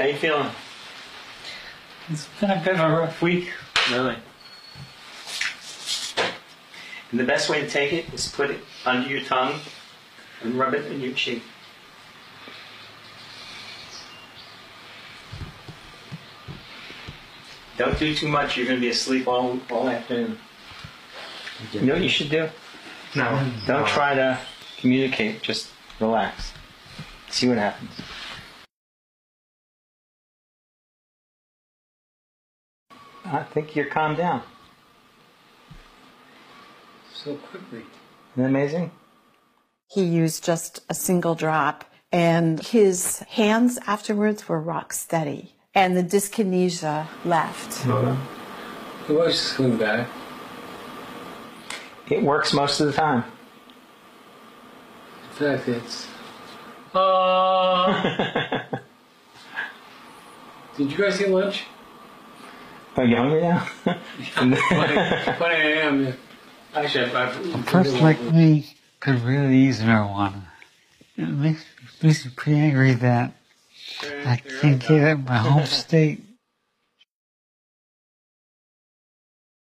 How you feeling? It's been a bit of a rough week. Really? And the best way to take it is put it under your tongue and rub it in your cheek. Don't do too much. You're going to be asleep all afternoon. You know what you should do? No. Don't try to communicate. Just relax. See what happens. I think you're calmed down. So quickly. Isn't that amazing? He used just a single drop, and his hands afterwards were rock steady, and the dyskinesia left. The voice is coming back. It works most of the time. In fact, it's... Did you guys eat lunch? Are you hungry now? But I am. Actually, A person like me could really use marijuana. It makes me pretty angry that I can't get it in my home state.